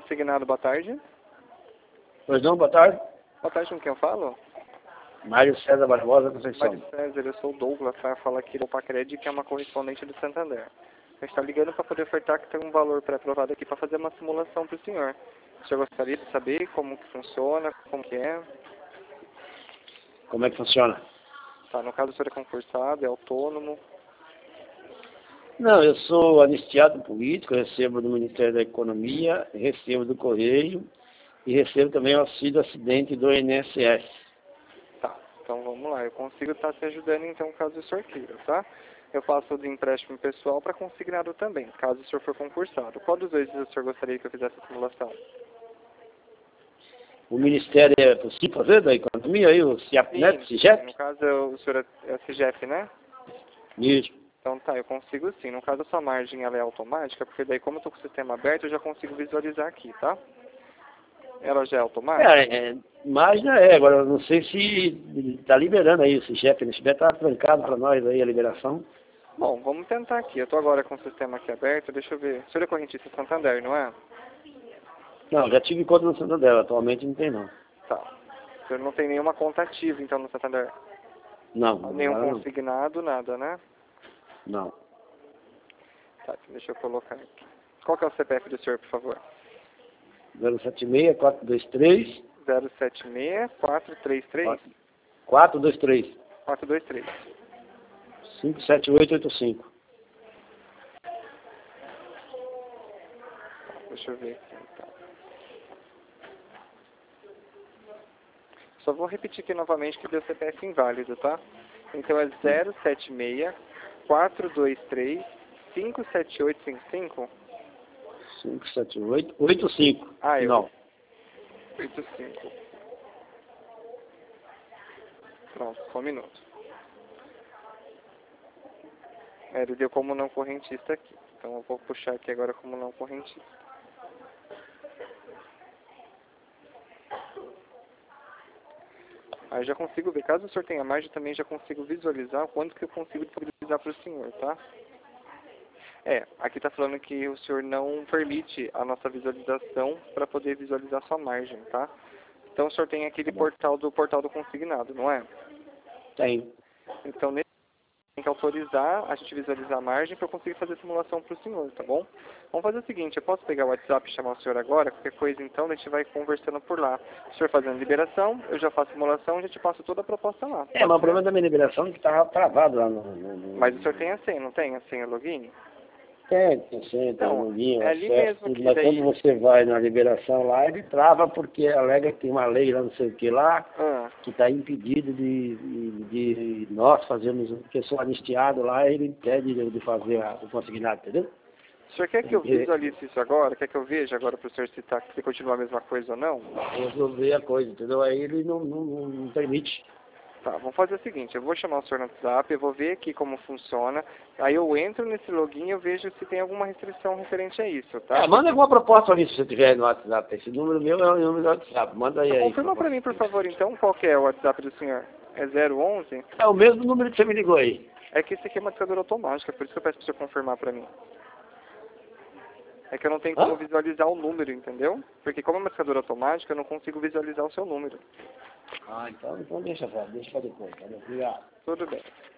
consignado, boa tarde. Pois não, boa tarde. Boa tarde, com quem eu falo? Mário César Barbosa, Conceição. Mário César, eu sou o Douglas, tá? Fala aqui do Pacred, que é uma correspondente do Santander. A gente está ligando para poder ofertar que tem um valor pré-aprovado aqui para fazer uma simulação para o senhor. O senhor gostaria de saber como que funciona, como que é? Como é que funciona? Tá, no caso o senhor é concursado, é autônomo. Não, eu sou anistiado político, recebo do Ministério da Economia, recebo do Correio e recebo também o auxílio acidente do INSS. Tá, então vamos lá. Eu consigo estar te ajudando então caso o senhor queira, tá? Eu faço de empréstimo pessoal para consignado também, caso o senhor for concursado. Qual dos dois o senhor gostaria que eu fizesse a simulação? O Ministério é possível fazer da Economia aí, o CIAPNET, CIGEP? No caso o senhor é CIGEP, né? Isso. Então tá, eu consigo sim. No caso a sua margem ela é automática, porque daí como eu estou com o sistema aberto eu já consigo visualizar aqui, tá? Ela já é automática? Mas já é, agora eu não sei se está liberando aí o CIGEP, o CIGEP está trancado para nós aí a liberação. Bom, vamos tentar aqui. Eu estou agora com o sistema aqui aberto, deixa eu ver. O senhor é correntista Santander, não é? Não, já tive conta no Santander, atualmente não tem não. Tá. O senhor não tem nenhuma conta ativa então no Santander? Não, Nenhum agora consignado, nada, né? não. Tá, deixa eu colocar aqui. Qual que é o CPF do senhor, por favor? 076 423 076 433 423 423. 57885. Deixa eu ver aqui, então. Só vou repetir aqui novamente que deu CPF inválido, tá? Então é 076 423 57855. 57885. Ah, eu. Não. 85. Pronto, só um minuto. Ele deu como não correntista aqui. Então eu vou puxar aqui agora como não correntista. Aí já consigo ver, caso o senhor tenha margem, também já consigo visualizar quanto que eu consigo disponibilizar para o senhor, tá? Aqui está falando que o senhor não permite a nossa visualização para poder visualizar sua margem, tá? Então o senhor tem aquele portal do consignado, não é? Tem. Então nesse tem que autorizar a gente visualizar a margem para eu conseguir fazer a simulação para o senhor, tá bom? Vamos fazer o seguinte, eu posso pegar o WhatsApp e chamar o senhor agora? Qualquer coisa então, a gente vai conversando por lá. O senhor fazendo liberação, eu já faço a simulação e já te passo toda a proposta lá. Mas o problema da minha liberação é que estava travado lá no... Mas o senhor tem a senha, não tem? A senha login? Tem sim, tem Então, login, é ali acesso, mesmo tudo, que mas daí... quando você vai na liberação lá, ele trava porque alega que tem uma lei lá, não sei o que lá, que está impedido de nós fazermos, porque eu sou anistiado lá, ele impede de fazer o consignado, entendeu? O senhor quer que eu visualize isso agora? Quer que eu veja agora para o senhor citar que continua a mesma coisa ou não? Resolver a coisa, entendeu? Aí ele não permite. Tá, vamos fazer o seguinte, eu vou chamar o senhor no WhatsApp, eu vou ver aqui como funciona, aí eu entro nesse login e eu vejo se tem alguma restrição referente a isso, tá? Manda alguma proposta ali se você tiver no WhatsApp. Esse número meu é o número do WhatsApp. Manda aí. Confirma para mim, por favor, então, qual que é o WhatsApp do senhor? É 011? É o mesmo número que você me ligou aí. É que esse aqui é uma marcadora automática, por isso que eu peço para o senhor confirmar para mim. É que eu não tenho como visualizar o número, entendeu? Porque como é uma marcadora automática, eu não consigo visualizar o seu número. Então deixa para depois. Obrigado. Tudo bem.